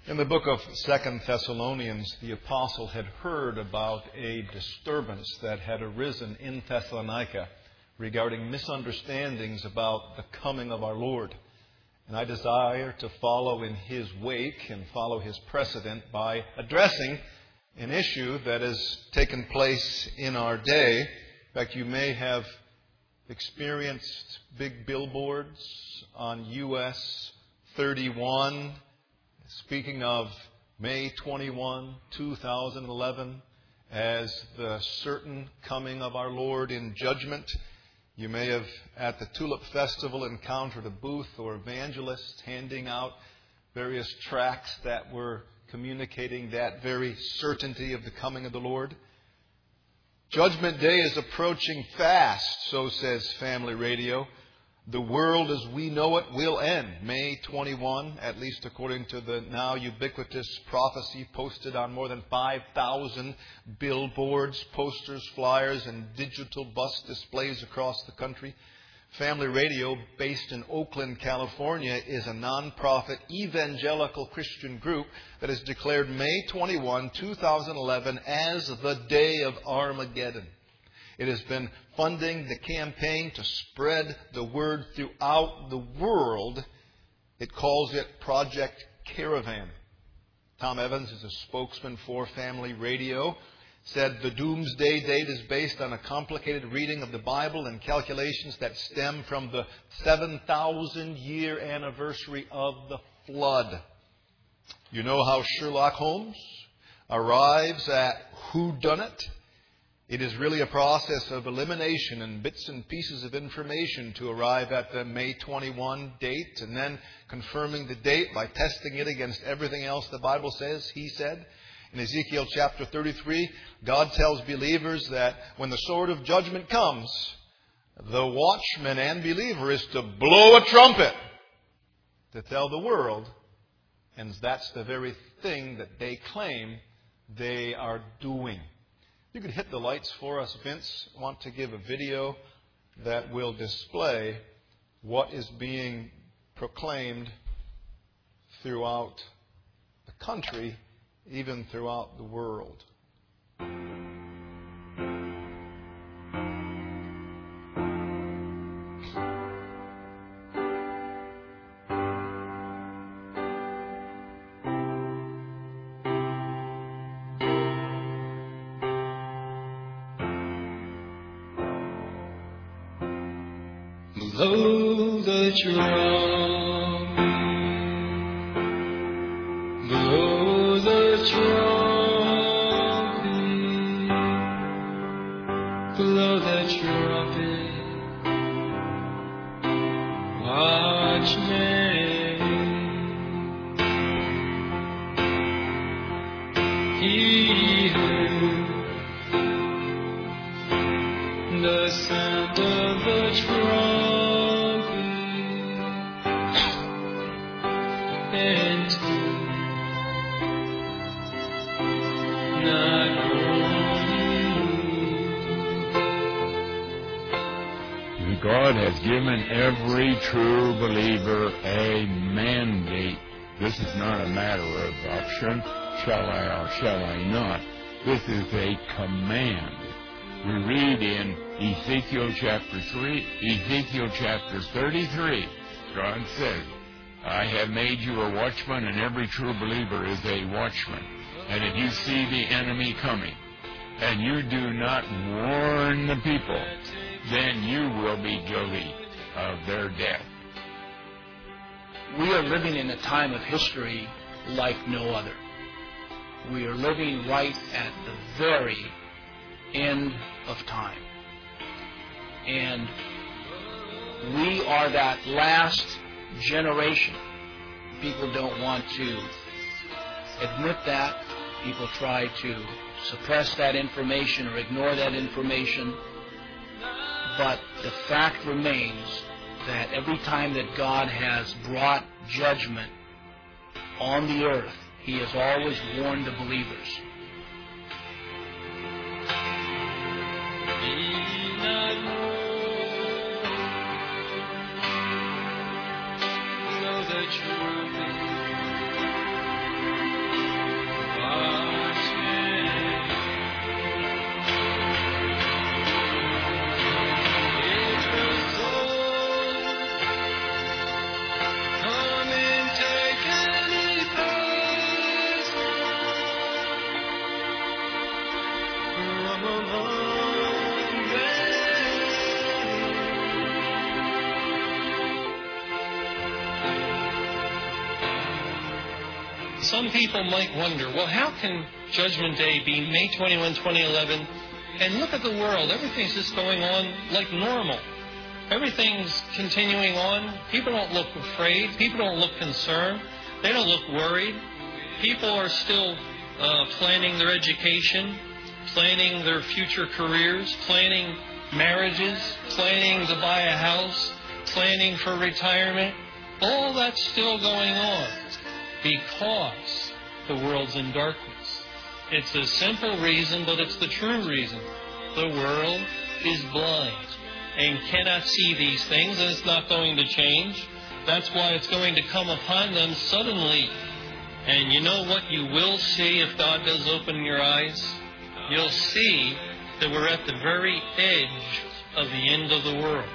In the book of 2 Thessalonians, the apostle had heard about a disturbance that had arisen in Thessalonica regarding misunderstandings about the coming of our Lord. And I desire to follow in his wake and follow his precedent by addressing an issue that has taken place in our day. In fact, you may have experienced big billboards on US 31 speaking of May 21, 2011 as the certain coming of our Lord in judgment. You may have at the Tulip Festival encountered a booth or evangelist handing out various tracts that were communicating that very certainty of the coming of the Lord. Judgment Day is approaching fast, so says Family Radio. The world as we know it will end May 21, at least according to the now ubiquitous prophecy posted on more than 5,000 billboards, posters, flyers, and digital bus displays across the country. Family Radio, based in Oakland, California, is a non-profit evangelical Christian group that has declared May 21, 2011 as the day of Armageddon. It has been funding the campaign to spread the word throughout the world. It calls it Project Caravan. Tom Evans is a spokesman for Family Radio. Said the doomsday date is based on a complicated reading of the Bible and calculations that stem from the 7,000-year anniversary of the flood. You know how Sherlock Holmes arrives at whodunit? It is really a process of elimination and bits and pieces of information to arrive at the May 21 date and then confirming the date by testing it against everything else the Bible says, he said. In Ezekiel chapter 33, God tells believers that when the sword of judgment comes, the watchman and believer is to blow a trumpet to tell the world, and that's the very thing that they claim they are doing. You could hit the lights for us, Vince. I want to give a video that will display what is being proclaimed throughout the country, even throughout the world. Blow the trumpet, blow the trumpet, blow the trumpet, watchmen, hear the sound of the trumpet. God has given every true believer a mandate. This is not a matter of option. Shall I or shall I not? This is a command. We read in Ezekiel chapter 33, God says, I have made you a watchman, and every true believer is a watchman. And if you see the enemy coming, and you do not warn the people, then you will be guilty of their death. We are living in a time of history like no other. We are living right at the very end of time. And we are that last generation. People don't want to admit that. People try to suppress that information or ignore that information. But the fact remains that every time that God has brought judgment on the earth, He has always warned the believers. some people might wonder, well, how can Judgment Day be May 21, 2011, and look at the world. Everything's just going on like normal. Everything's continuing on. People don't look afraid. People don't look concerned. They don't look worried. People are still planning their education, planning their future careers, planning marriages, planning to buy a house, planning for retirement. All that's still going on because the world's in darkness. It's a simple reason, but it's the true reason. The world is blind and cannot see these things, and it's not going to change. That's why it's going to come upon them suddenly. And you know what you will see if God does open your eyes? You'll see that we're at the very edge of the end of the world.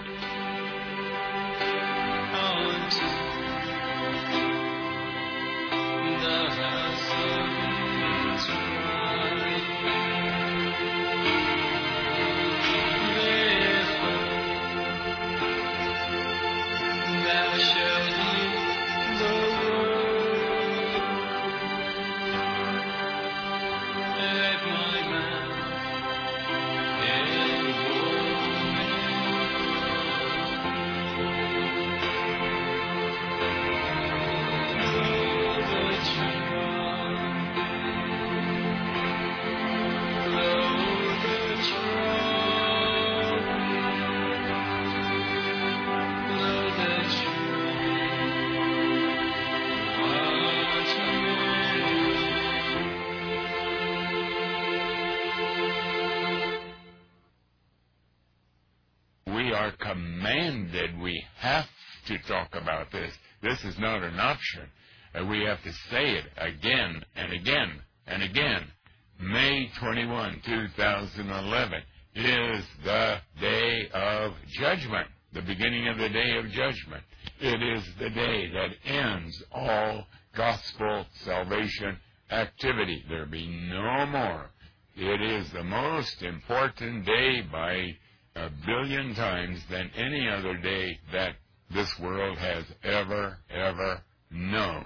Commanded, we have to talk about this. This is not an option. We have to say it again and again and again. May 21, 2011 is the day of judgment, the beginning of the day of judgment. It is the day that ends all gospel salvation activity. There be no more. It is the most important day by 1 billion times than any other day that this world has ever known.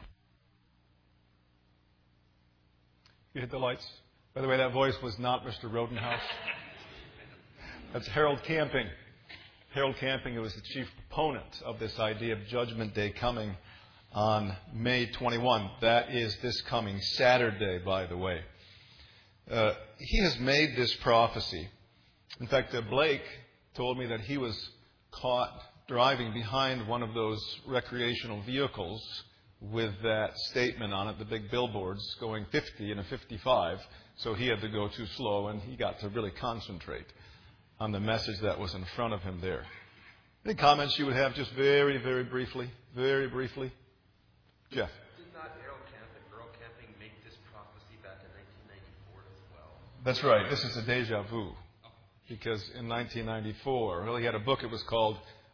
You hit the lights. By the way, that voice was not Mr. Rodenhouse. That's Harold Camping. Harold Camping, who was the chief proponent of this idea of Judgment Day coming on May 21. That is this coming Saturday, by the way. He has made this prophecy. In fact, Blake told me that he was caught driving behind one of those recreational vehicles with that statement on it, the big billboards, going 50 and a 55. So he had to go too slow, and he got to really concentrate on the message that was in front of him there. Any comments you would have just very, very briefly? Very briefly? Jeff? Did not Earl Camping make this prophecy back in 1994 as well? That's right. This is a deja vu. Because in 1994, well, he had a book, it was called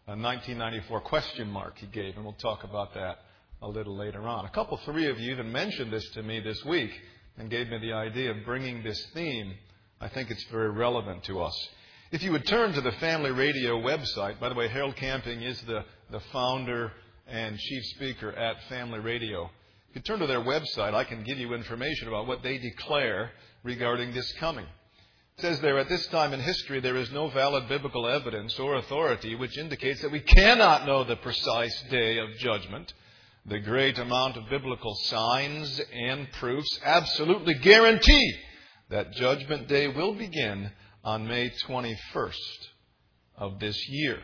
1994 question mark he gave, and we'll talk about that a little later on. Three of you even mentioned this to me this week and gave me the idea of bringing this theme. I think it's very relevant to us. If you would turn to the Family Radio website, by the way, Harold Camping is the founder and chief speaker at Family Radio. If you turn to their website, I can give you information about what they declare regarding this coming. It says there, at this time in history, there is no valid biblical evidence or authority which indicates that we cannot know the precise day of judgment. The great amount of biblical signs and proofs absolutely guarantee that Judgment Day will begin on May 21st of this year.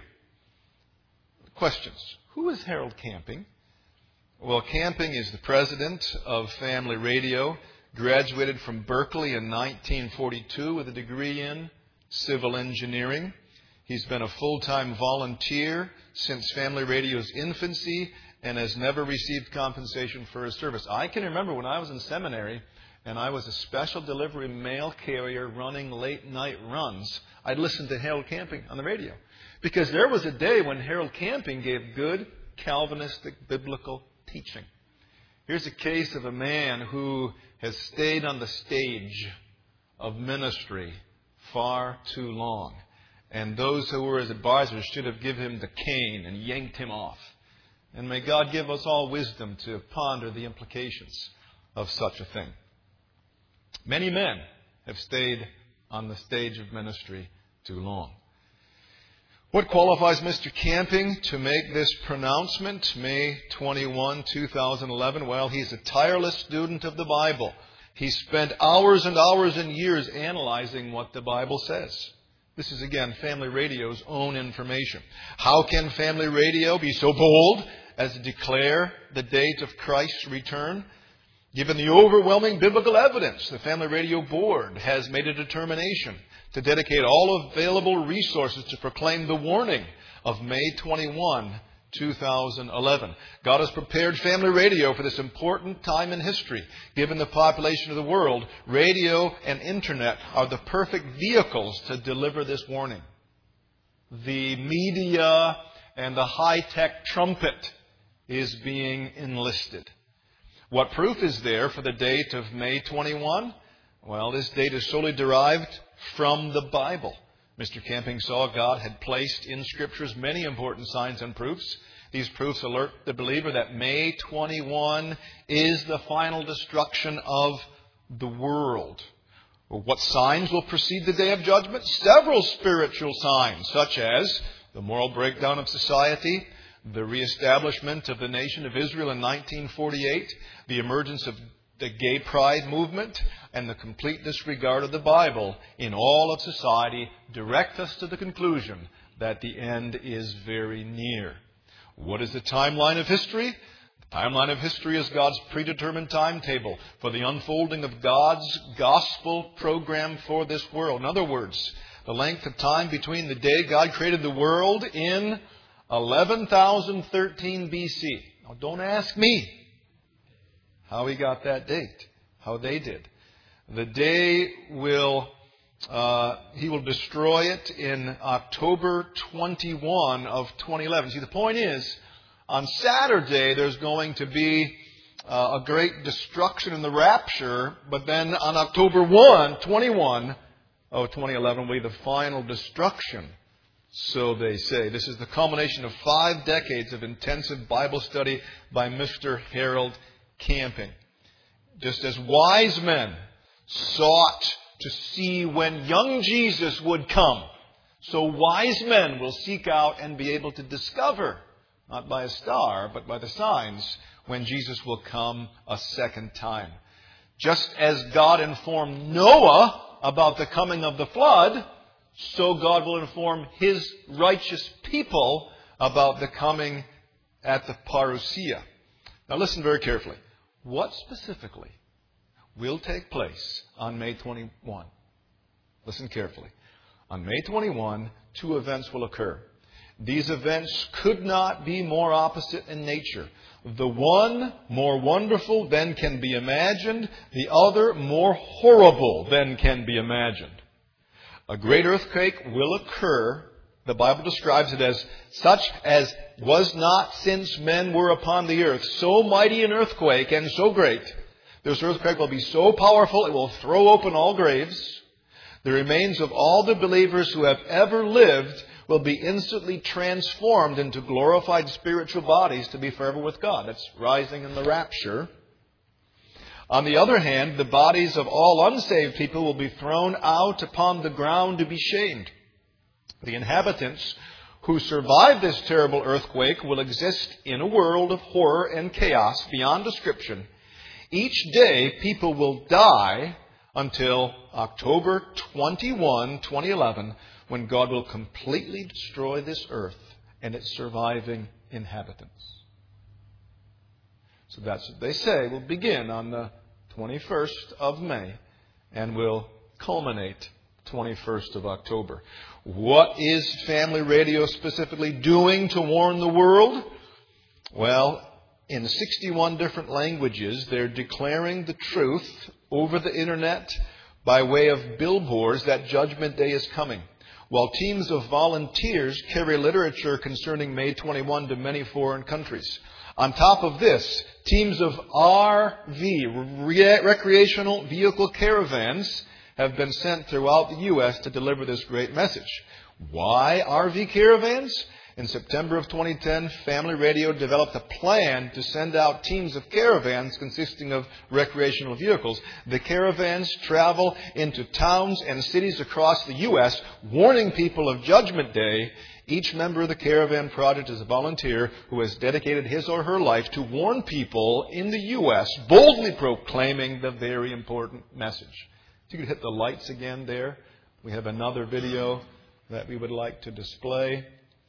Questions. Who is Harold Camping? Well, Camping is the president of Family Radio. Graduated from Berkeley in 1942 with a degree in civil engineering. He's been a full-time volunteer since Family Radio's infancy and has never received compensation for his service. I can remember when I was in seminary and I was a special delivery mail carrier running late-night runs, I'd listen to Harold Camping on the radio. Because there was a day when Harold Camping gave good Calvinistic biblical teaching. Here's a case of a man who has stayed on the stage of ministry far too long. And those who were his advisors should have given him the cane and yanked him off. And may God give us all wisdom to ponder the implications of such a thing. Many men have stayed on the stage of ministry too long. What qualifies Mr. Camping to make this pronouncement, May 21, 2011? Well, he's a tireless student of the Bible. He spent hours and hours and years analyzing what the Bible says. This is, again, Family Radio's own information. How can Family Radio be so bold as to declare the date of Christ's return? Given the overwhelming biblical evidence, the Family Radio Board has made a determination to dedicate all available resources to proclaim the warning of May 21, 2011. God has prepared Family Radio for this important time in history. Given the population of the world, radio and internet are the perfect vehicles to deliver this warning. The media and the high-tech trumpet is being enlisted. What proof is there for the date of May 21? Well, this date is solely derived from the Bible. Mr. Camping saw God had placed in Scriptures many important signs and proofs. These proofs alert the believer that May 21 is the final destruction of the world. Well, what signs will precede the day of judgment? Several spiritual signs, such as the moral breakdown of society, the reestablishment of the nation of Israel in 1948, the emergence of the gay pride movement, and the complete disregard of the Bible in all of society direct us to the conclusion that the end is very near. What is the timeline of history? The timeline of history is God's predetermined timetable for the unfolding of God's gospel program for this world. In other words, the length of time between the day God created the world in 11,013 BC. Now, don't ask me how he got that date, how they did. The day he will destroy it in October 21 of 2011. See, the point is, on Saturday there's going to be a great destruction in the rapture, but then on October 21 of 2011 will be the final destruction. So they say. This is the culmination of 5 decades of intensive Bible study by Mr. Harold Camping. Just as wise men sought to see when young Jesus would come, so wise men will seek out and be able to discover, not by a star, but by the signs, when Jesus will come a second time. Just as God informed Noah about the coming of the flood, so God will inform His righteous people about the coming at the parousia. Now listen very carefully. What specifically will take place on May 21? Listen carefully. On May 21, 2 events will occur. These events could not be more opposite in nature. The one more wonderful than can be imagined, the other more horrible than can be imagined. A great earthquake will occur. The Bible describes it as such as was not since men were upon the earth. So mighty an earthquake and so great. This earthquake will be so powerful it will throw open all graves. The remains of all the believers who have ever lived will be instantly transformed into glorified spiritual bodies to be forever with God. That's rising in the rapture. On the other hand, the bodies of all unsaved people will be thrown out upon the ground to be shamed. The inhabitants who survive this terrible earthquake will exist in a world of horror and chaos beyond description. Each day, people will die until October 21, 2011, when God will completely destroy this earth and its surviving inhabitants. So that's what they say will begin on the 21st of May and will culminate 21st of October. What is Family Radio specifically doing to warn the world? Well, in 61 different languages, they're declaring the truth over the internet by way of billboards that Judgment Day is coming. While teams of volunteers carry literature concerning May 21 to many foreign countries. On top of this, teams of RV, recreational vehicle caravans, have been sent throughout the U.S. to deliver this great message. Why RV caravans? In September of 2010, Family Radio developed a plan to send out teams of caravans consisting of recreational vehicles. The caravans travel into towns and cities across the U.S., warning people of Judgment Day. Each member of the Caravan Project is a volunteer who has dedicated his or her life to warn people in the U.S., boldly proclaiming the very important message. If you could hit the lights again there. We have another video that we would like to display.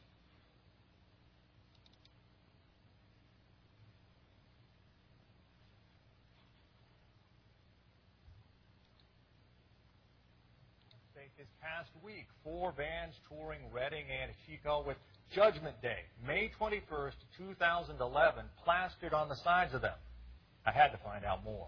This past week, 4 bands touring Redding and Chico with Judgment Day, May 21st, 2011, plastered on the sides of them. I had to find out more.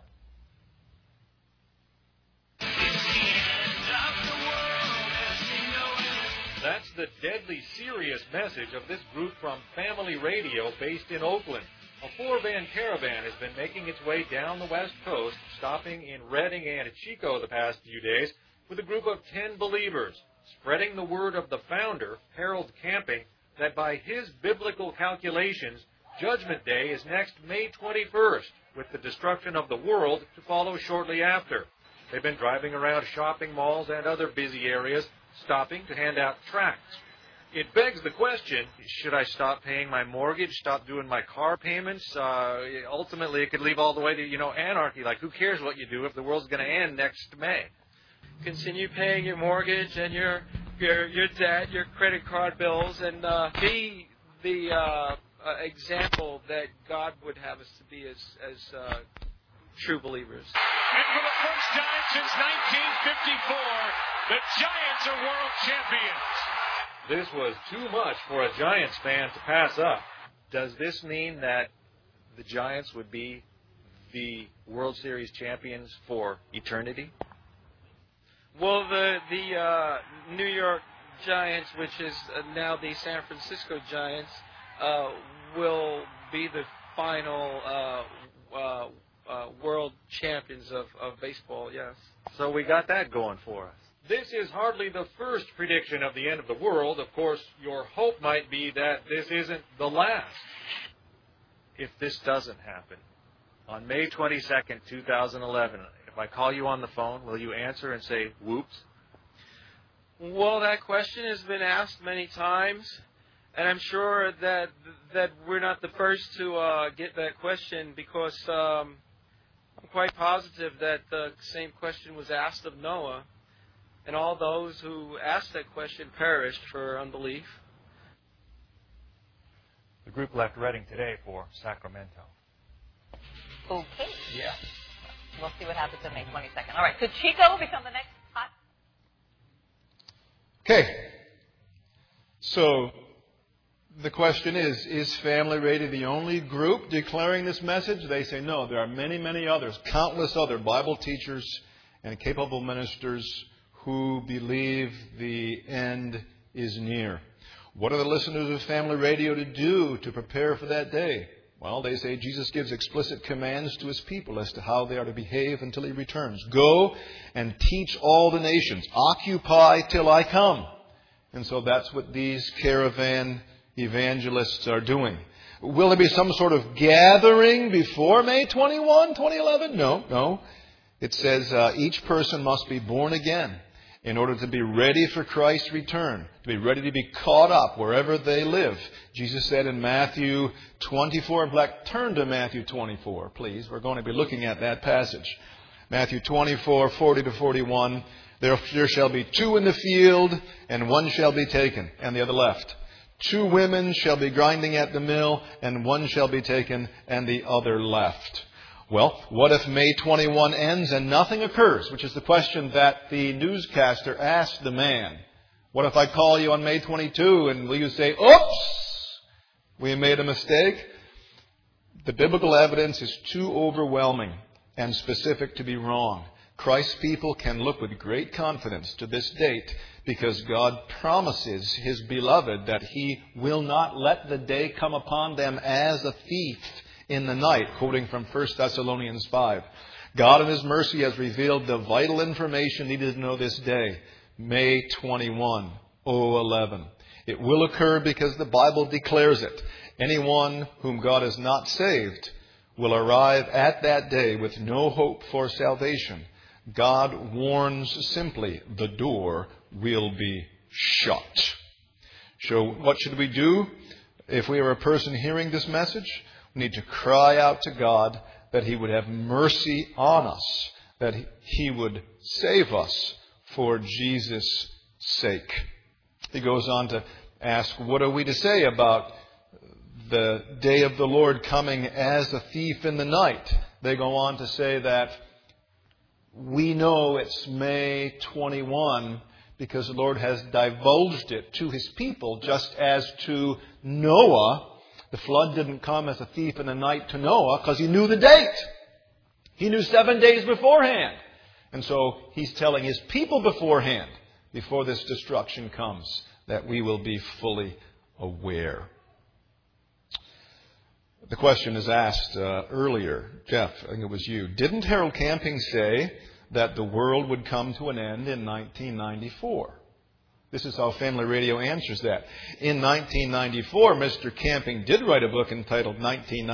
That's the deadly serious message of this group from Family Radio based in Oakland. A 4-van caravan has been making its way down the West Coast, stopping in Redding and Chico the past few days, with a group of 10 believers, spreading the word of the founder, Harold Camping, that by his biblical calculations, Judgment Day is next May 21st, with the destruction of the world to follow shortly after. They've been driving around shopping malls and other busy areas, stopping to hand out tracts. It begs the question, should I stop paying my mortgage, stop doing my car payments? Ultimately, it could lead all the way to, anarchy. Like, who cares what you do if the world's going to end next May? Continue paying your mortgage and your debt, your credit card bills, and be the example that God would have us to be as true believers. And for the first time since 1954, the Giants are world champions. This was too much for a Giants fan to pass up. Does this mean that the Giants would be the World Series champions for eternity? Well, the New York Giants, which is now the San Francisco Giants, will be the final world champions of baseball, yes. So we got that going for us. This is hardly the first prediction of the end of the world. Of course, your hope might be that this isn't the last. If this doesn't happen, on May 22nd, 2011, if I call you on the phone, will you answer and say, whoops? Well, that question has been asked many times, and I'm sure that we're not the first to get that question, because I'm quite positive that the same question was asked of Noah, and all those who asked that question perished for unbelief. The group left Redding today for Sacramento. Okay. Yeah. We'll see what happens on May 22nd. All right. Could Chico become the next hot? Okay. So the question is Family Radio the only group declaring this message? They say no. There are many, many others, countless other Bible teachers and capable ministers who believe the end is near. What are the listeners of Family Radio to do to prepare for that day? Well, they say Jesus gives explicit commands to His people as to how they are to behave until He returns. Go and teach all the nations. Occupy till I come. And so that's what these caravan evangelists are doing. Will there be some sort of gathering before May 21, 2011? No. It says each person must be born again in order to be ready for Christ's return, to be ready to be caught up wherever they live. Jesus said in Matthew 24, in fact, turn to Matthew 24, please. We're going to be looking at that passage. Matthew 24, 40 to 41. There shall be 2 in the field, and 1 shall be taken, and the other left. 2 women shall be grinding at the mill, and 1 shall be taken, and the other left. Well, what if May 21 ends and nothing occurs? Which is the question that the newscaster asked the man. What if I call you on May 22 and will you say, oops, we made a mistake? The biblical evidence is too overwhelming and specific to be wrong. Christ's people can look with great confidence to this date because God promises His beloved that He will not let the day come upon them as a thief in the night, quoting from 1 Thessalonians 5. God in His mercy has revealed the vital information needed to know this day, May 21, 2011. It will occur because the Bible declares it. Anyone whom God has not saved will arrive at that day with no hope for salvation. God warns simply, the door will be shut. So what should we do if we are a person hearing this message? We need to cry out to God that He would have mercy on us, that He would save us for Jesus' sake. He goes on to ask, what are we to say about the day of the Lord coming as a thief in the night? They go on to say that we know it's May 21 because the Lord has divulged it to His people, just as to Noah. The flood didn't come as a thief in the night to Noah because he knew the date. He knew 7 days beforehand. And so He's telling His people beforehand, before this destruction comes, that we will be fully aware. The question is asked earlier. Jeff, I think it was you. Didn't Harold Camping say that the world would come to an end in 1994? This is how Family Radio answers that. In 1994, Mr. Camping did write a book entitled 1994 ?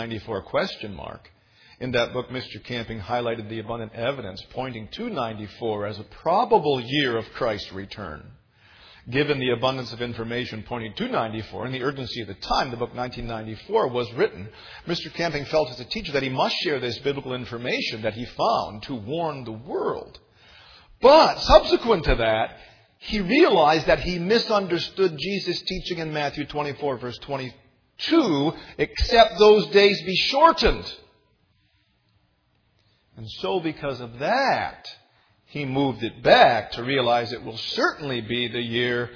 In that book, Mr. Camping highlighted the abundant evidence pointing to 94 as a probable year of Christ's return. Given the abundance of information pointing to 94 and the urgency of the time the book 1994 was written, Mr. Camping felt as a teacher that he must share this biblical information that he found to warn the world. But subsequent to that, he realized that he misunderstood Jesus' teaching in Matthew 24, verse 22, except those days be shortened. And so because of that, he moved it back to realize it will certainly be the year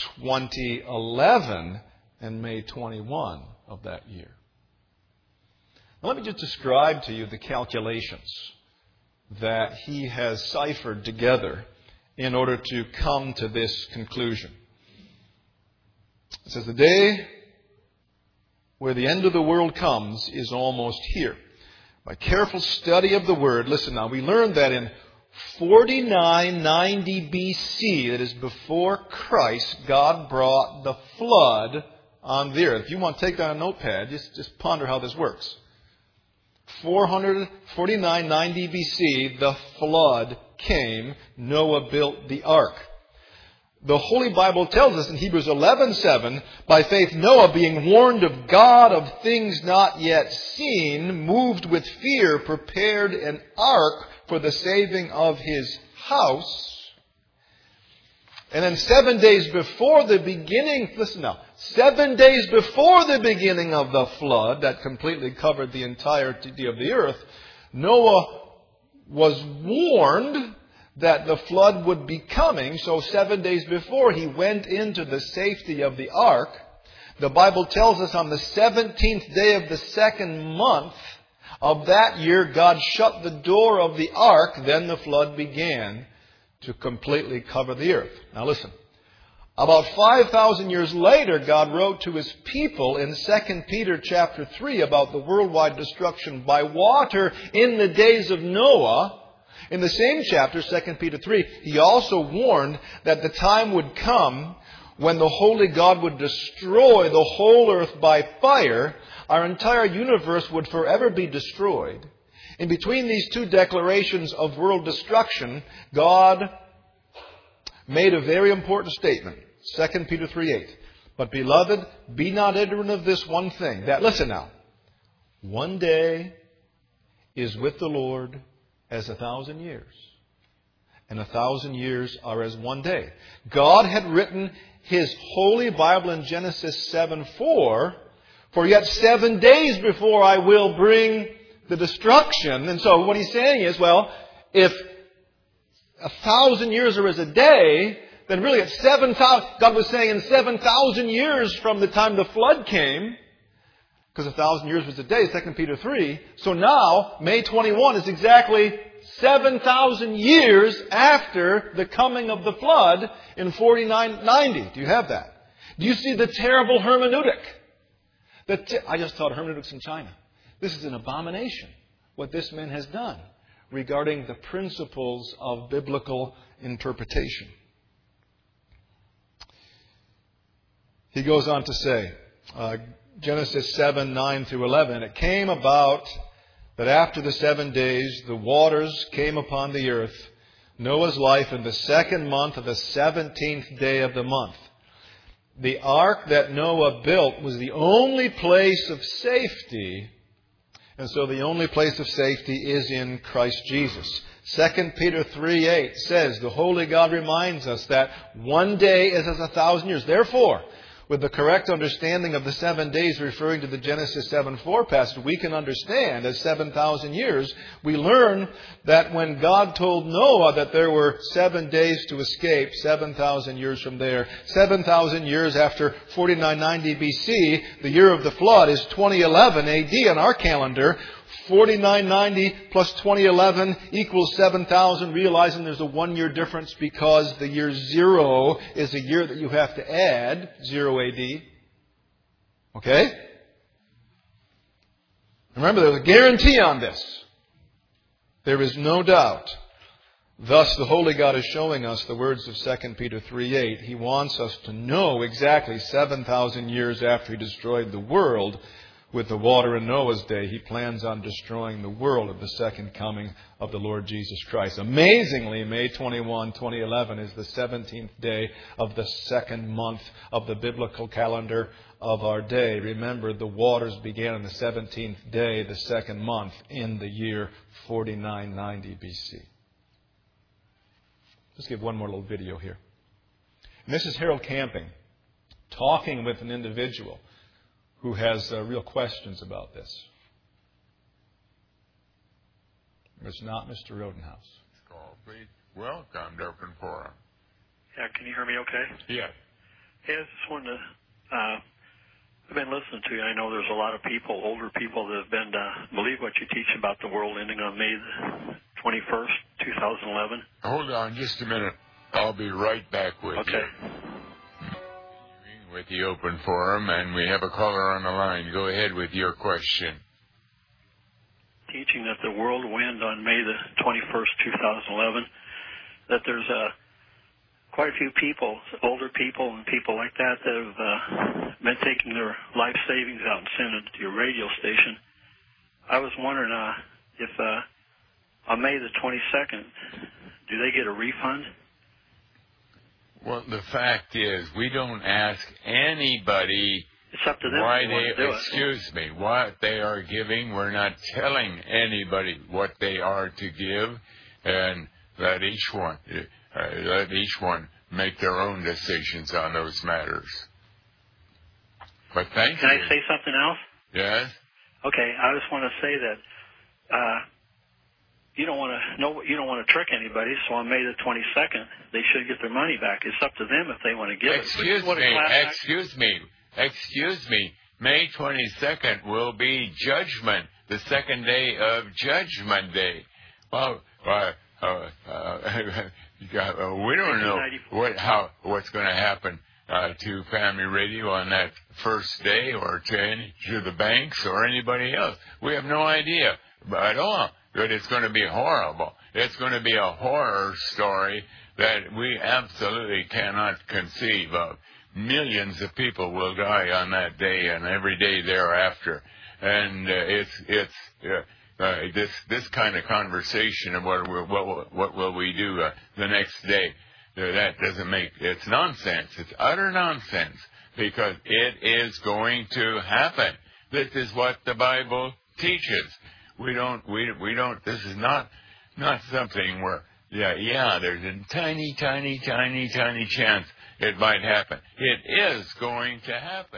2011 and May 21 of that year. Now, let me just describe to you the calculations that he has ciphered together in order to come to this conclusion. It says the day where the end of the world comes is almost here. By careful study of the Word, listen now, we learned that in 4990 BC, that is before Christ, God brought the flood on the earth. If you want to take down a notepad, just ponder how this works. 4990 BC, the flood came. Noah built the ark. The Holy Bible tells us in Hebrews 11:7, by faith Noah, being warned of God of things not yet seen, moved with fear, prepared an ark for the saving of his house. And then 7 days before the beginning, listen now, 7 days before the beginning of the flood that completely covered the entirety of the earth, Noah was warned that the flood would be coming. So 7 days before he went into the safety of the ark, the Bible tells us on the 17th day of the second month of that year, God shut the door of the ark. Then the flood began to completely cover the earth. Now listen. About 5,000 years later, God wrote to His people in 2 Peter chapter 3 about the worldwide destruction by water in the days of Noah. In the same chapter, 2 Peter 3, He also warned that the time would come when the holy God would destroy the whole earth by fire. Our entire universe would forever be destroyed. In between these two declarations of world destruction, God made a very important statement. 2 Peter 3:8. But beloved, be not ignorant of this one thing. That, listen now, one day is with the Lord as 1,000 years. And 1,000 years are as one day. God had written His holy Bible in Genesis 7:4, for yet 7 days before I will bring the destruction. And so what He's saying is, well, if 1,000 years are as a day, then really it's 7,000. God was saying in 7,000 years from the time the flood came, because 1,000 years was a day, 2 Peter 3. So now, May 21 is exactly 7,000 years after the coming of the flood in 4990. Do you have that? Do you see the terrible hermeneutic? I just taught hermeneutics in China. This is an abomination, what this man has done regarding the principles of biblical interpretation. He goes on to say, Genesis 7, 9 through 11, it came about that after the 7 days the waters came upon the earth, Noah's life, in the 2nd month of the 17th day of the month. The ark that Noah built was the only place of safety, and so the only place of safety is in Christ Jesus. 2 Peter 3:8 says, the Holy God reminds us that one day is as 1,000 years. Therefore, with the correct understanding of the 7 days referring to the Genesis 7:4 passage, we can understand as 7,000 years. We learn that when God told Noah that there were 7 days to escape, 7,000 years from there, 7,000 years after 4990 BC, the year of the flood is 2011 AD on our calendar. 4990 plus 2011 equals 7,000, realizing there's a 1 year difference because the year 0 is a year that you have to add, 0 AD. Okay? Remember, there's a guarantee on this. There is no doubt. Thus, the Holy God is showing us the words of 2 Peter 3:8. He wants us to know exactly 7,000 years after He destroyed the world with the water in Noah's day, He plans on destroying the world at the second coming of the Lord Jesus Christ. Amazingly, May 21, 2011 is the 17th day of the 2nd month of the biblical calendar of our day. Remember, the waters began on the 17th day, the 2nd month, in the year 4990 BC. Let's give one more little video here. And this is Harold Camping talking with an individual who has real questions about this. It's not Mr. Rodenhouse. Call, please. Welcome to Open Forum. Yeah, can you hear me okay? Yeah. Hey, I just wanted to, I've been listening to you. I know there's a lot of people, older people that have been, believe what you teach about the world ending on May the 21st, 2011. Hold on just a minute. I'll be right back with you. Okay. With the Open Forum, and we have a caller on the line. Go ahead with your question. Teaching that the world will end on May the 21st, 2011, that there's quite a few people, older people and people like that have been taking their life savings out and sending it to your radio station. I was wondering if on May the 22nd, do they get a refund? Well, the fact is, we don't ask anybody it's up to them why what they are giving. We're not telling anybody what they are to give, and let each one make their own decisions on those matters. But thank you. Can I say something else? Yes. Okay, I just want to say that you don't want to trick anybody. So on May the 22nd, they should get their money back. It's up to them if they want to give it. Excuse me. May 22nd will be Judgment, the second day of Judgment Day. Well, we don't know what's going to happen to Family Radio on that first day, or to the banks or anybody else. We have no idea at all. That it's going to be horrible. It's going to be a horror story that we absolutely cannot conceive of. Millions of people will die on that day and every day thereafter. And this kind of conversation of what will we do the next day, that doesn't make, it's nonsense. It's utter nonsense, because it is going to happen. This is what the Bible teaches. We don't, this is not something where, there's a tiny chance it might happen. It is going to happen.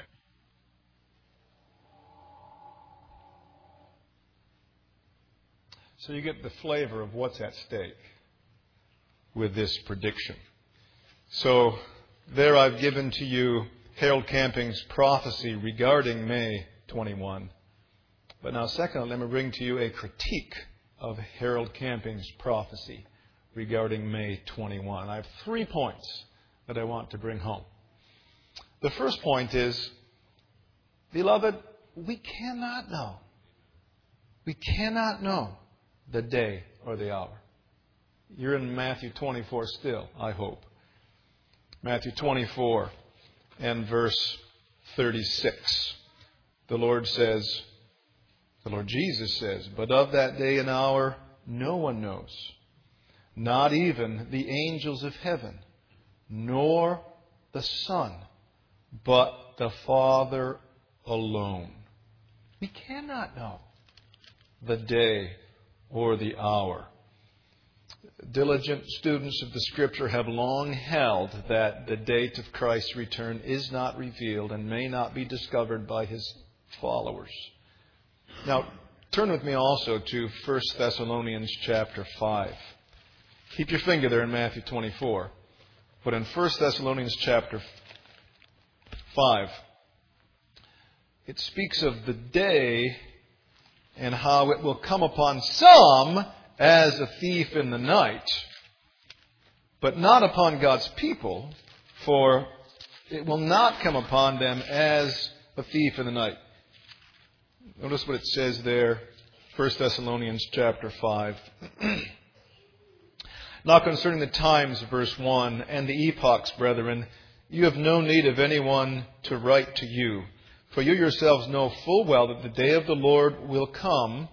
So you get the flavor of what's at stake with this prediction. So there I've given to you Harold Camping's prophecy regarding May 21. But now, secondly, let me bring to you a critique of Harold Camping's prophecy regarding May 21. I have 3 points that I want to bring home. The first point is, beloved, we cannot know. We cannot know the day or the hour. You're in Matthew 24 still, I hope. Matthew 24 and verse 36. The Lord Jesus says, "But of that day and hour no one knows, not even the angels of heaven, nor the Son, but the Father alone." We cannot know the day or the hour. Diligent students of the Scripture have long held that the date of Christ's return is not revealed and may not be discovered by His followers. Now, turn with me also to 1 Thessalonians chapter 5. Keep your finger there in Matthew 24. But in 1 Thessalonians chapter 5, it speaks of the day and how it will come upon some as a thief in the night, but not upon God's people, for it will not come upon them as a thief in the night. Notice what it says there, 1 Thessalonians chapter 5. "Now concerning the times," verse 1, "and the epochs, brethren, you have no need of anyone to write to you. For you yourselves know full well that the day of the Lord will come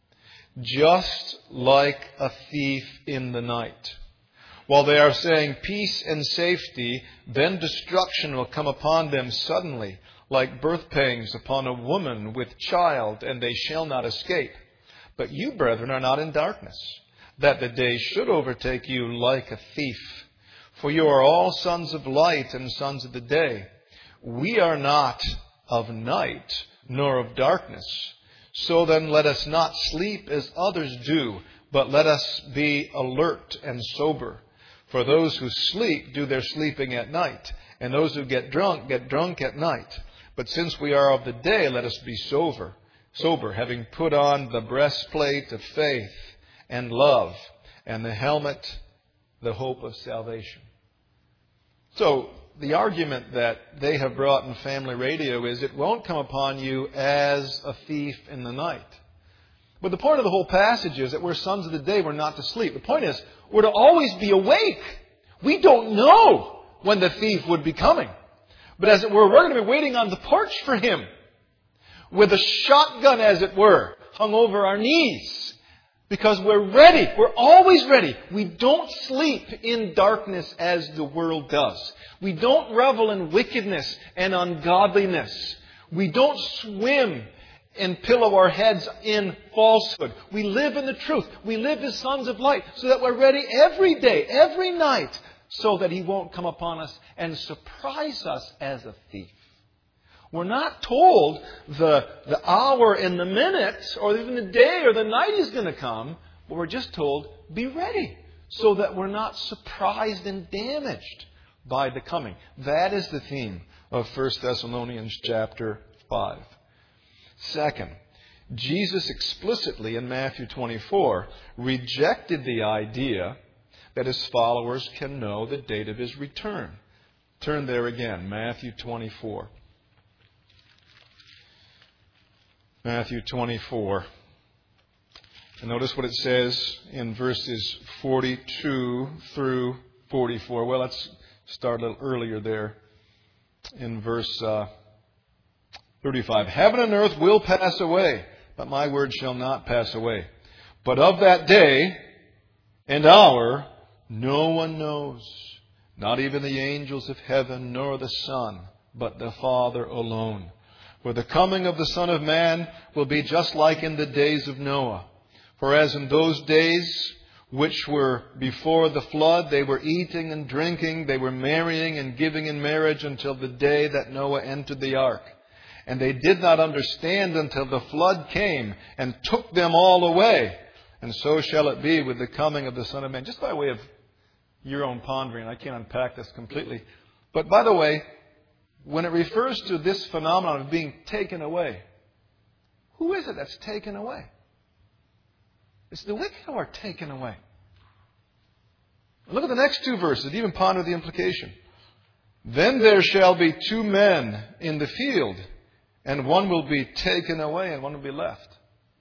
just like a thief in the night. While they are saying peace and safety, then destruction will come upon them suddenly, like birth pangs upon a woman with child, and they shall not escape. But you, brethren, are not in darkness, that the day should overtake you like a thief. For you are all sons of light and sons of the day. We are not of night, nor of darkness. So then let us not sleep as others do, but let us be alert and sober. For those who sleep do their sleeping at night, and those who get drunk at night. But since we are of the day, let us be sober, having put on the breastplate of faith and love, and the helmet, the hope of salvation." So, the argument that they have brought in family radio is it won't come upon you as a thief in the night. But the point of the whole passage is that we're sons of the day, we're not to sleep. The point is, we're to always be awake. We don't know when the thief would be coming. But as it were, we're going to be waiting on the porch for him, with a shotgun, as it were, hung over our knees. Because we're ready. We're always ready. We don't sleep in darkness as the world does. We don't revel in wickedness and ungodliness. We don't swim and pillow our heads in falsehood. We live in the truth. We live as sons of light so that we're ready every day, every night, so that He won't come upon us and surprise us as a thief. We're not told the hour and the minute or even the day or the night He's going to come, but we're just told, be ready so that we're not surprised and damaged by the coming. That is the theme of 1 Thessalonians chapter 5. Second, Jesus explicitly in Matthew 24 rejected the idea that His followers can know the date of His return. Turn there again, Matthew 24. Matthew 24. And notice what it says in verses 42 through 44. Well, let's start a little earlier there in verse 35. "Heaven and earth will pass away, but my word shall not pass away. But of that day and hour no one knows, not even the angels of heaven, nor the Son, but the Father alone. For the coming of the Son of Man will be just like in the days of Noah. For as in those days which were before the flood, they were eating and drinking, they were marrying and giving in marriage until the day that Noah entered the ark. And they did not understand until the flood came and took them all away. And so shall it be with the coming of the Son of Man." Just by way of your own pondering, I can't unpack this completely. But by the way, when it refers to this phenomenon of being taken away, who is it that's taken away? It's the wicked who are taken away. Look at the next two verses, even ponder the implication. "Then there shall be two men in the field, and one will be taken away and one will be left."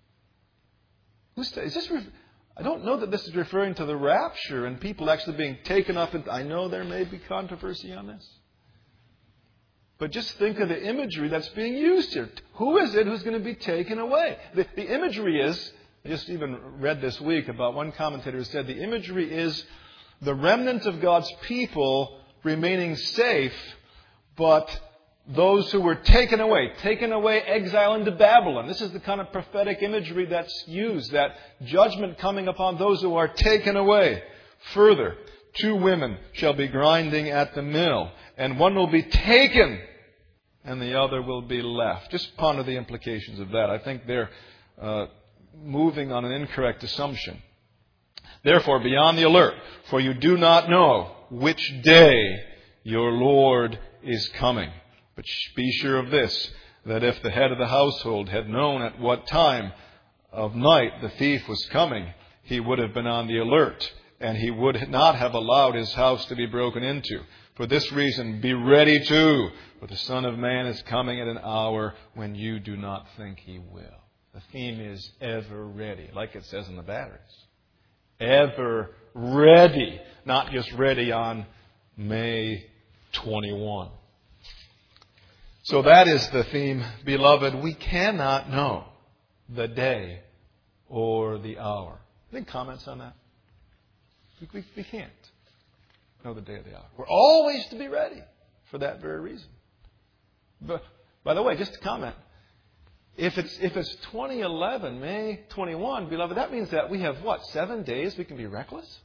I don't know that this is referring to the rapture and people actually being taken up. I know there may be controversy on this. But just think of the imagery that's being used here. Who is it who's going to be taken away? The imagery is, I just even read this week about one commentator who said the imagery is the remnant of God's people remaining safe, but those who were taken away, exile into Babylon. This is the kind of prophetic imagery that's used, that judgment coming upon those who are taken away. Further, 2 women shall be grinding at the mill, and one will be taken, and the other will be left. Just ponder the implications of that. I think they're moving on an incorrect assumption. Therefore, be on the alert, for you do not know which day your Lord is coming. But be sure of this, that if the head of the household had known at what time of night the thief was coming, he would have been on the alert, and he would not have allowed his house to be broken into. For this reason, be ready too, for the Son of Man is coming at an hour when you do not think he will. The theme is ever ready, like it says in the batteries. Ever ready, not just ready on May 21. So that is the theme, beloved. We cannot know the day or the hour. Any comments on that? We can't know the day or the hour. We're always to be ready for that very reason. But, by the way, just to comment, if it's 2011, May 21, beloved, that means that we have, 7 days we can be reckless?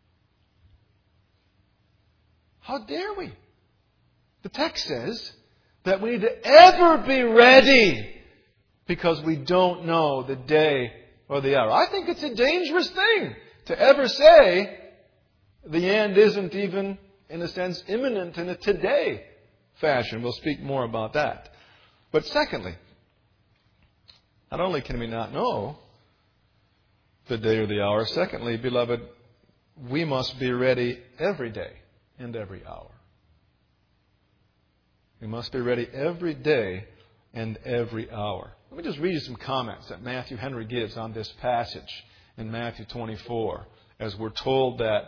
How dare we? The text says that we need to ever be ready because we don't know the day or the hour. I think it's a dangerous thing to ever say the end isn't even, in a sense, imminent in a today fashion. We'll speak more about that. But secondly, not only can we not know the day or the hour, secondly, beloved, we must be ready every day and every hour. We must be ready every day and every hour. Let me just read you some comments that Matthew Henry gives on this passage in Matthew 24, as we're told that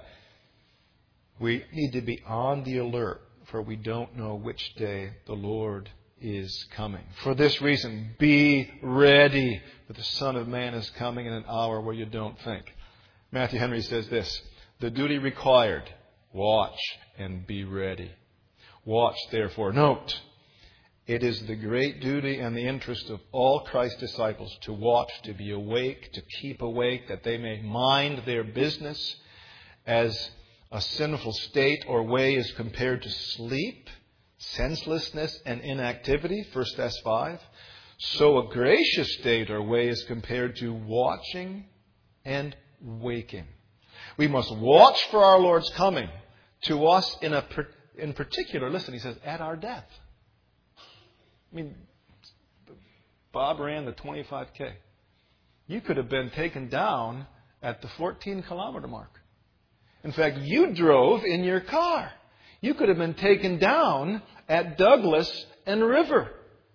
we need to be on the alert, for we don't know which day the Lord is coming. For this reason, be ready, for the Son of Man is coming in an hour where you don't think. Matthew Henry says this, the duty required, watch and be ready. Watch, therefore. Note, it is the great duty and the interest of all Christ's disciples to watch, to be awake, to keep awake, that they may mind their business. As a sinful state or way is compared to sleep, senselessness, and inactivity, 1 Thess 5, so a gracious state or way is compared to watching and waking. We must watch for our Lord's coming to us in particular, listen, he says, at our death. I mean, Bob ran the 25K. You could have been taken down at the 14-kilometer mark. In fact, you drove in your car. You could have been taken down at Douglas and River.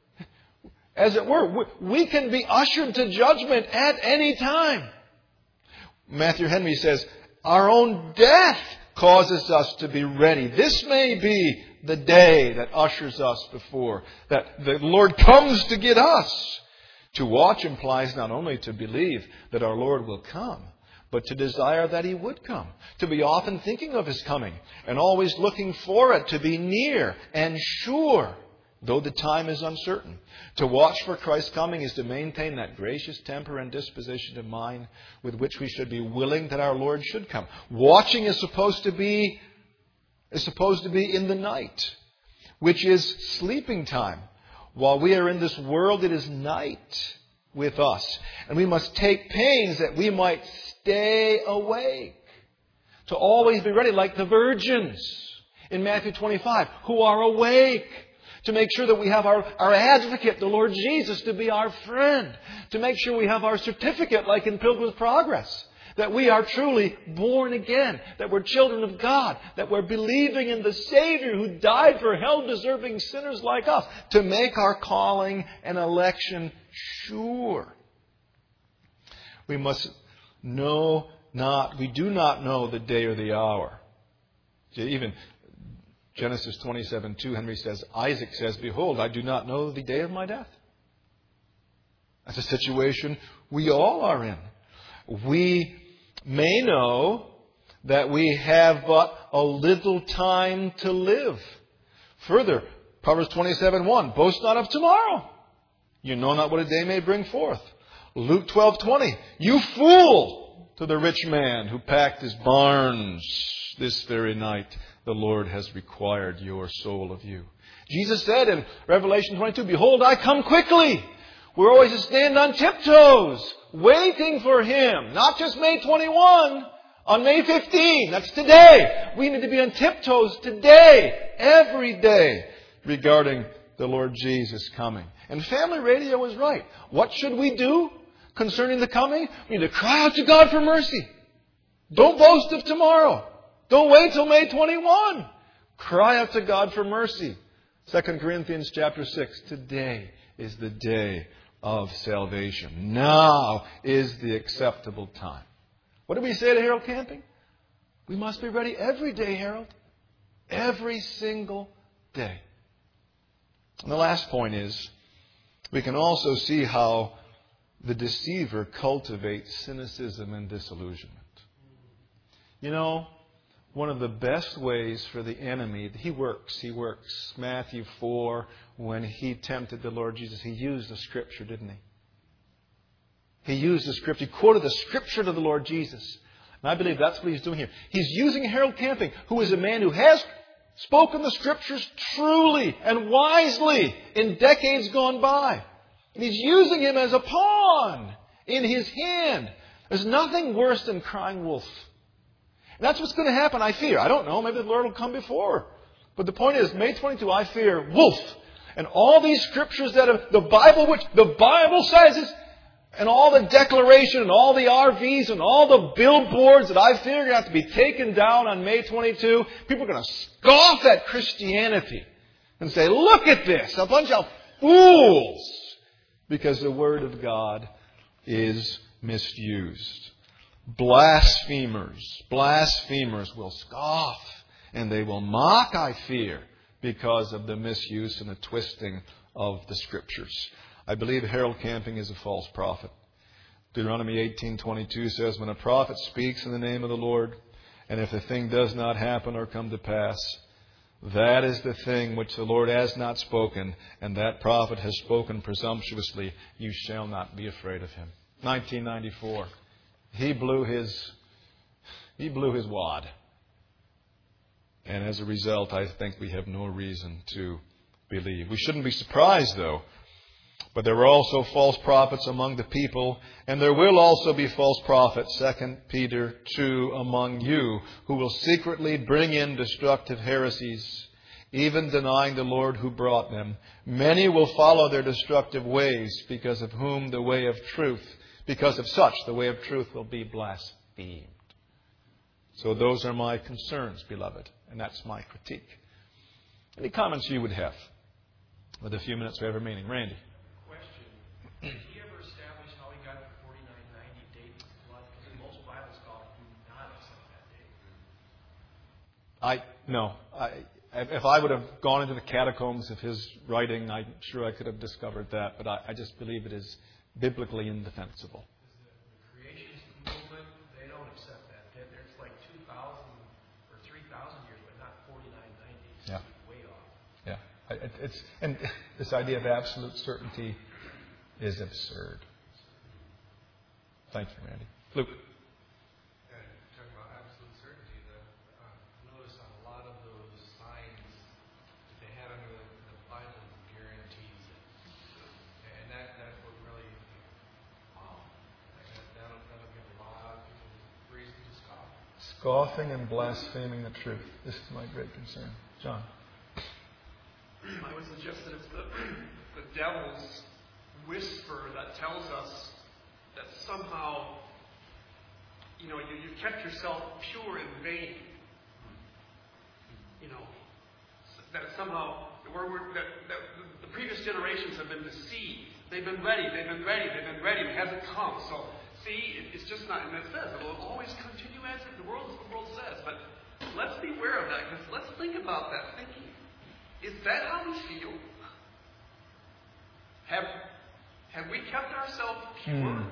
As it were, we can be ushered to judgment at any time. Matthew Henry says, our own death causes us to be ready. This may be the day that ushers us before, that the Lord comes to get us. To watch implies not only to believe that our Lord will come, but to desire that He would come. To be often thinking of His coming and always looking for it, to be near and sure, though the time is uncertain. To watch for Christ's coming is to maintain that gracious temper and disposition of mind with which we should be willing that our Lord should come. Watching is supposed to be in the night, which is sleeping time. While we are in this world, it is night with us. And we must take pains that we might stay awake. To always be ready, like the virgins in Matthew 25, who are awake. To make sure that we have our advocate, the Lord Jesus, to be our friend. To make sure we have our certificate, like in Pilgrim's Progress. That we are truly born again. That we're children of God. That we're believing in the Savior who died for hell-deserving sinners like us. To make our calling and election sure. We do not know the day or the hour. Even Genesis 27:2, Henry says, Isaac says, "Behold, I do not know the day of my death." That's a situation we all are in. We may know that we have but a little time to live. Further, Proverbs 27:1, "Boast not of tomorrow. You know not what a day may bring forth." Luke 12:20, "You fool," to the rich man who packed his barns, "this very night the Lord has required your soul of you." Jesus said in Revelation 22, "Behold, I come quickly." We're always to stand on tiptoes, waiting for Him. Not just May 21, on May 15. That's today. We need to be on tiptoes today, every day, regarding the Lord Jesus coming. And Family Radio is right. What should we do concerning the coming? We need to cry out to God for mercy. Don't boast of tomorrow. Don't wait till May 21. Cry out to God for mercy. 2 Corinthians chapter 6. Today is the day of salvation. Now is the acceptable time. What do we say to Harold Camping? We must be ready every day, Harold. Every single day. And the last point is, we can also see how the deceiver cultivates cynicism and disillusionment. You know, one of the best ways for the enemy, he works. Matthew 4, when he tempted the Lord Jesus, he used the Scripture, didn't he? He used the Scripture. He quoted the Scripture to the Lord Jesus. And I believe that's what he's doing here. He's using Harold Camping, who is a man who has spoken the Scriptures truly and wisely in decades gone by. And he's using him as a pawn in his hand. There's nothing worse than crying wolf. And that's what's going to happen, I fear. I don't know. Maybe the Lord will come before. But the point is, May 22, I fear wolf. And all these Scriptures that have the Bible, which the Bible says is, and all the declaration and all the RVs and all the billboards that I fear are going to have to be taken down on May 22. People are going to scoff at Christianity and say, "Look at this, a bunch of fools." Because the Word of God is misused. Blasphemers will scoff and they will mock, I fear, because of the misuse and the twisting of the Scriptures. I believe Harold Camping is a false prophet. Deuteronomy 18:22 says, "When a prophet speaks in the name of the Lord, and if the thing does not happen or come to pass, that is the thing which the Lord has not spoken, and that prophet has spoken presumptuously, you shall not be afraid of him." 1994. He blew his wad. And as a result, I think we have no reason to believe. We shouldn't be surprised, though. But there were also false prophets among the people, and there will also be false prophets, 2 Peter 2, among you, who will secretly bring in destructive heresies, even denying the Lord who brought them. Many will follow their destructive ways, because of such the way of truth will be blasphemed. So those are my concerns, beloved, and that's my critique. Any comments you would have with the few minutes we have remaining? Randy. Did he ever establish how he got the 4990 date with blood? Because most Bible scholars do not accept that date. No. If I would have gone into the catacombs of his writing, I'm sure I could have discovered that. But I just believe it is biblically indefensible. The creationist movement, they don't accept that. It's like 2,000 or 3,000 years, but not 4990. It's way off. Yeah. And this idea of absolute certainty is absurd. Thank you, Randy. Luke. Talking about absolute certainty, notice on a lot of those signs that they had under the Bible guarantees it. And that's what really, wow. That'll give a lot of people reason to scoff. Scoffing and blaspheming the truth. This is my great concern. John. I would suggest that it's the devil's whisper that tells us that somehow, you kept yourself pure and vain. That somehow that the previous generations have been deceived. They've been ready. It hasn't come. So see, it's just not. And it says it will always continue as the world says. But let's beware of that, because let's think about that. Think that how we feel? Have we kept ourselves pure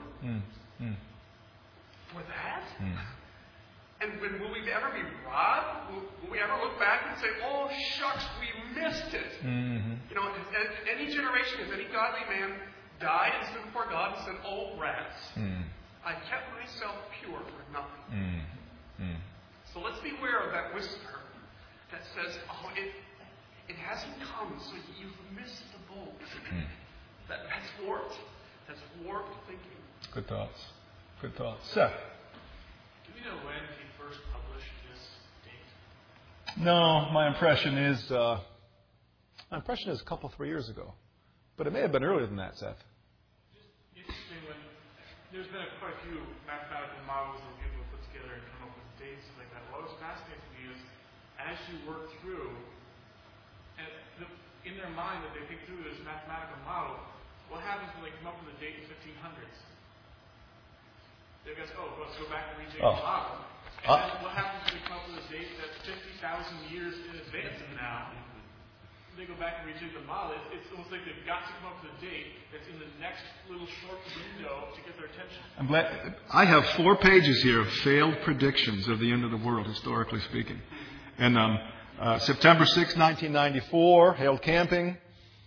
for that? And will we ever be robbed? Will we ever look back and say, "Oh shucks, we missed it"? You know, any generation, if any godly man died and stood before God and said, "Oh rats, I kept myself pure for nothing." So let's beware of that whisper that says, "Oh, it hasn't come, so you've missed the boat." That's warped. That's warped thinking. Good thoughts. Good thoughts. Seth. Do you know when he first published this date? No, my impression is a couple, 3 years ago. But it may have been earlier than that, Seth. Just interesting when there's been quite a few mathematical models that people put together and come up with dates and like that. What was fascinating to me is as you work through, and in their mind that they think through this mathematical model, what happens when they come up with a date in 1500s? They guess, let's go back and rejig the model. And then what happens when they come up with a date that's 50,000 years in advance of now? They go back and rejig the model. It's almost like they've got to come up with a date that's in the next little short window to get their attention. I'm glad. I have 4 pages here of failed predictions of the end of the world, historically speaking. And September 6, 1994, Harold Camping.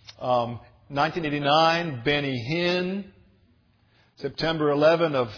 1989, Benny Hinn. September 11 of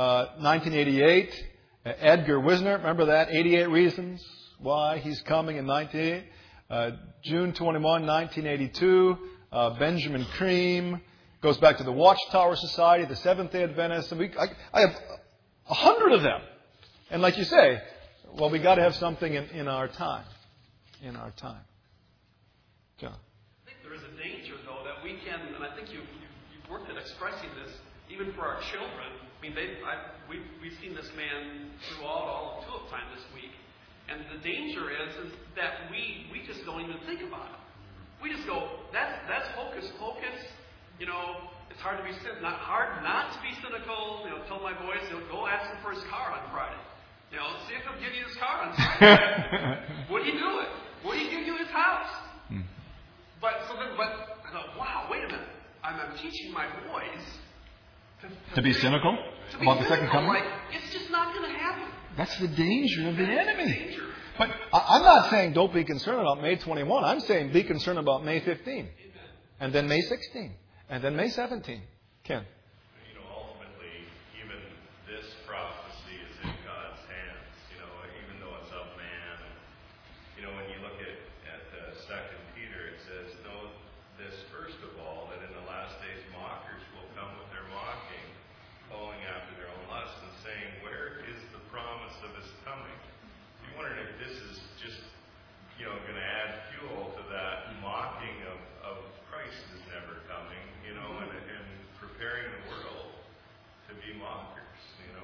1988, Edgar Wisner. Remember that? 88 Reasons Why He's Coming in 1988. June 21, 1982, Benjamin Cream. Goes back to the Watchtower Society, the Seventh-day Adventists. I have 100 of them. And like you say, well, we got to have something in our time. In our time. John. I think there is a danger, though, that we can, and I think you've worked at expressing this, even for our children. I mean, we've seen this man throughout all of Tulip Time this week. And the danger is that we just don't even think about it. We just go, that's hocus pocus. You know, it's hard to be not to be cynical. You know, tell my boys, go ask him for his car on Friday. You know, see if he'll give you his car on Friday. Would he do it? Would he give you his house? But I thought, wow, wait a minute. I'm teaching my boys to be cynical about the second coming. Like, it's just not going to happen. That's the danger of the enemy. But I'm not saying don't be concerned about May 21. I'm saying be concerned about May 15, and then May 16, and then May 17. Ken. Ultimately, even this prophecy is in God's hands. Even though it's of man. When you look at 2 Peter, it says, "Know this first of all, that in the last days mockers will come with their mocking, following after their own lusts, and saying, where is the promise of his coming?" You wondering if this is just, going to add fuel to that mocking of Christ is never coming, and preparing the world to be mockers,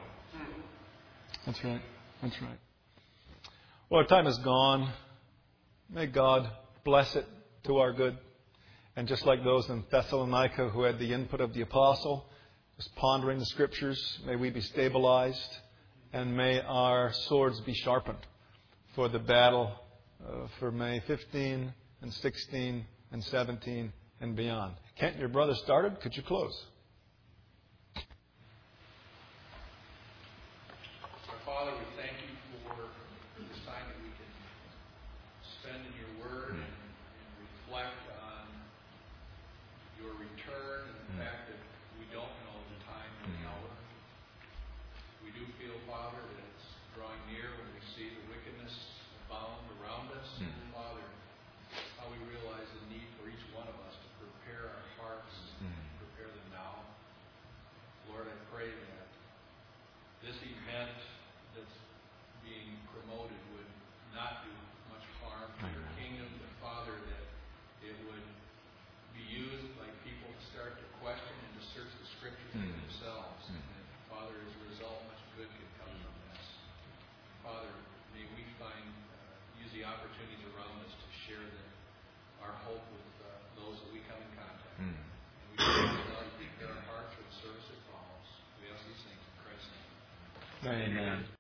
That's right. That's right. Well, our time is gone. May God bless it to our good. And just like those in Thessalonica who had the input of the apostle, just pondering the scriptures, may we be stabilized, and may our swords be sharpened for the battle for May 15 and 16 and 17 and beyond. Kent, your brother started. Could you close? Our Father, we thank you for this time that we can spend in your word and reflect on your return and the fact that we don't know the time or the hour. We do feel, Father, that it's drawing near when we see the wickedness abound around us. And Father, how we realize the need for each one of us to prepare our hearts, prepare them now. Lord, I pray that this event that's being promoted would not do much harm to your kingdom, but Father, that it would be used by people to start to question and to search the scriptures for themselves. And Father, as a result, much good can come from this. Father, may we use the opportunities around us to share our hope with those that we come in contact with. And we pray, prepare our hearts for the service that follows. We ask these things in Christ's name. Amen.